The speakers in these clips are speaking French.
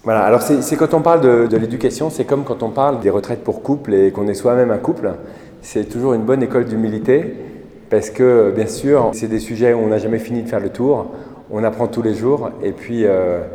Voilà, alors c'est quand on parle de l'éducation, c'est comme quand on parle des retraites pour couple et qu'on est soi-même un couple. C'est toujours une bonne école d'humilité parce que, bien sûr, c'est des sujets où on n'a jamais fini de faire le tour. On apprend tous les jours et puis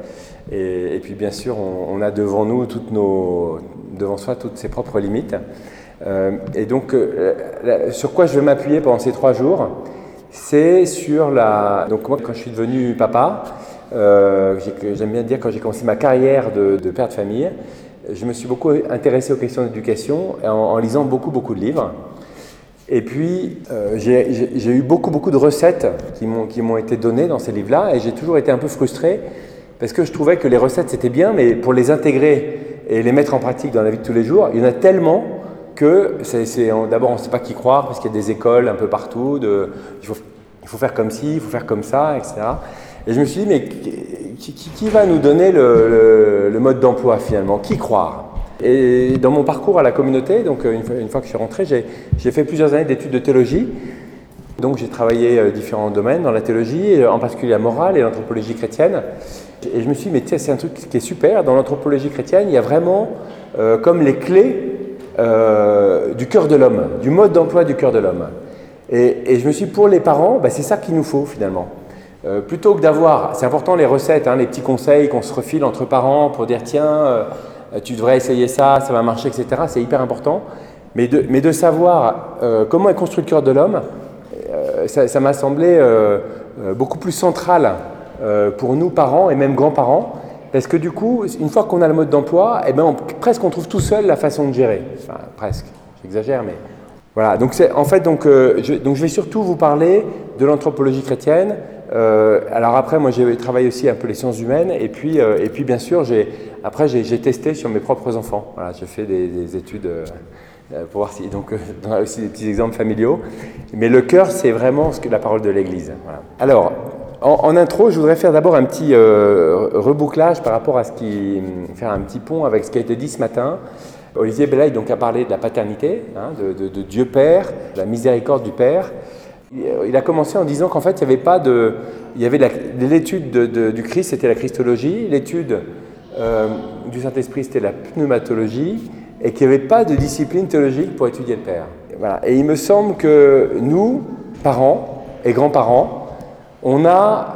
bien sûr, on a devant nous devant soi toutes ses propres limites. Et donc, sur quoi je vais m'appuyer pendant ces 3 jours, c'est sur Donc moi, quand je suis devenu papa, j'aime bien dire quand j'ai commencé ma carrière de père de famille, je me suis beaucoup intéressé aux questions d'éducation en lisant beaucoup de livres. Et puis, j'ai eu beaucoup de recettes qui m'ont été données dans ces livres-là et j'ai toujours été un peu frustré parce que je trouvais que les recettes c'était bien, mais pour les intégrer et les mettre en pratique dans la vie de tous les jours, il y en a tellement que d'abord on ne sait pas qui croire parce qu'il y a des écoles un peu partout, il faut faire comme ci, il faut faire comme ça, etc. Et je me suis dit, mais qui va nous donner le mode d'emploi finalement? Qui croire? Et dans mon parcours à la communauté, donc une fois que je suis rentré, j'ai fait plusieurs années d'études de théologie. Donc j'ai travaillé différents domaines dans la théologie, en particulier la morale et l'anthropologie chrétienne. Et je me suis dit, mais tiens, c'est un truc qui est super. Dans l'anthropologie chrétienne, il y a vraiment comme les clés du cœur de l'homme, du mode d'emploi du cœur de l'homme. Et je me suis dit, pour les parents, c'est ça qu'il nous faut finalement. Plutôt que d'avoir, c'est important les recettes, les petits conseils qu'on se refile entre parents pour dire tiens, tu devrais essayer ça, ça va marcher, etc. C'est hyper important. Mais de savoir comment est construit le cœur de l'homme, ça m'a semblé beaucoup plus central pour nous parents et même grands-parents. Parce que du coup, une fois qu'on a le mode d'emploi, presque on trouve tout seul la façon de gérer. Enfin, presque, j'exagère, mais voilà. Donc je vais surtout vous parler de l'anthropologie chrétienne. Alors après, moi j'ai travaillé aussi un peu les sciences humaines et puis bien sûr j'ai testé sur mes propres enfants. Voilà, j'ai fait des études pour voir si on a aussi des petits exemples familiaux. Mais le cœur, c'est vraiment la parole de l'Église. Voilà. Alors en intro, je voudrais faire d'abord un petit rebouclage par rapport à faire un petit pont avec ce qui a été dit ce matin. Olivier Belaï donc a parlé de la paternité, de Dieu Père, de la miséricorde du Père. Il a commencé en disant qu'en fait, il y avait l'étude du Christ, c'était la Christologie, l'étude du Saint-Esprit, c'était la pneumatologie, et qu'il n'y avait pas de discipline théologique pour étudier le Père. Voilà. Et il me semble que nous, parents et grands-parents, on n'a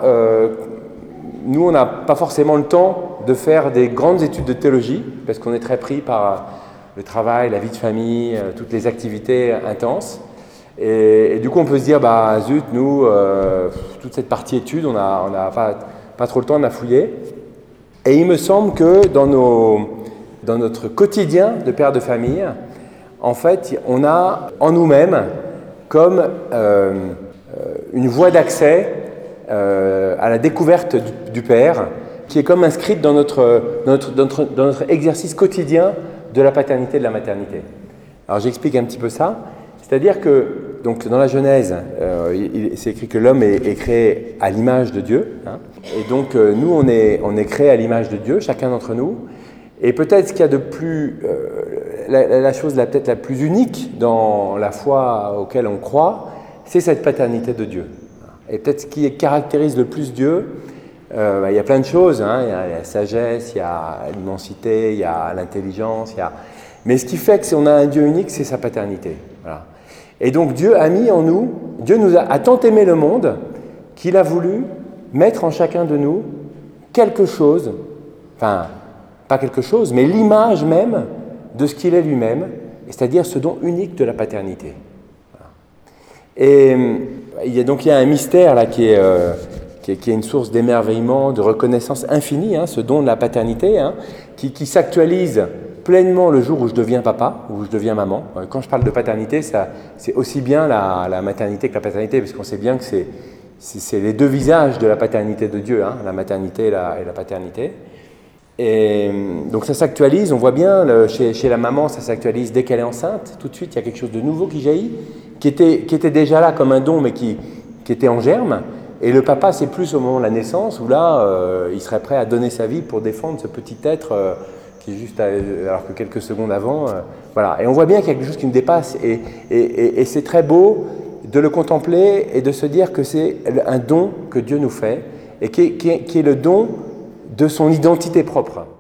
pas forcément le temps de faire des grandes études de théologie, parce qu'on est très pris par le travail, la vie de famille, toutes les activités intenses. Et du coup, on peut se dire, zut, nous, toute cette partie études, on n'a pas trop le temps de la fouiller. Et il me semble que dans notre quotidien de père de famille, en fait, on a en nous-mêmes comme une voie d'accès à la découverte du Père, qui est comme inscrite dans notre exercice quotidien de la paternité et de la maternité. Alors j'explique un petit peu ça. C'est-à-dire que donc, dans la Genèse, c'est écrit que l'homme est créé à l'image de Dieu. Et donc nous, on est créé à l'image de Dieu, chacun d'entre nous. Et peut-être ce qu'il y a de plus, la chose peut-être la plus unique dans la foi auquel on croit, c'est cette paternité de Dieu. Et peut-être ce qui caractérise le plus Dieu, il y a plein de choses. Il y a la sagesse, il y a l'immensité, il y a l'intelligence. Mais ce qui fait qu'on a un Dieu unique, c'est sa paternité. Voilà. Et donc Dieu a mis en nous, Dieu a tant aimé le monde qu'il a voulu mettre en chacun de nous quelque chose, enfin pas quelque chose, mais l'image même de ce qu'il est lui-même, c'est-à-dire ce don unique de la paternité. Voilà. Et il y a un mystère là qui est une source d'émerveillement, de reconnaissance infinie, ce don de la paternité, qui s'actualise pleinement le jour où je deviens papa, où je deviens maman. Quand je parle de paternité, c'est aussi bien la maternité que la paternité, parce qu'on sait bien que c'est les deux visages de la paternité de Dieu, la maternité et la paternité. Et donc ça s'actualise, on voit bien, chez la maman, ça s'actualise dès qu'elle est enceinte. Tout de suite, il y a quelque chose de nouveau qui jaillit, qui était déjà là comme un don, mais qui était en germe. Et le papa, c'est plus au moment de la naissance, où là, il serait prêt à donner sa vie pour défendre ce petit être qui est juste, alors que quelques secondes avant, voilà. Et on voit bien qu'il y a quelque chose qui nous dépasse, et c'est très beau de le contempler et de se dire que c'est un don que Dieu nous fait, et qui est le don de son identité propre.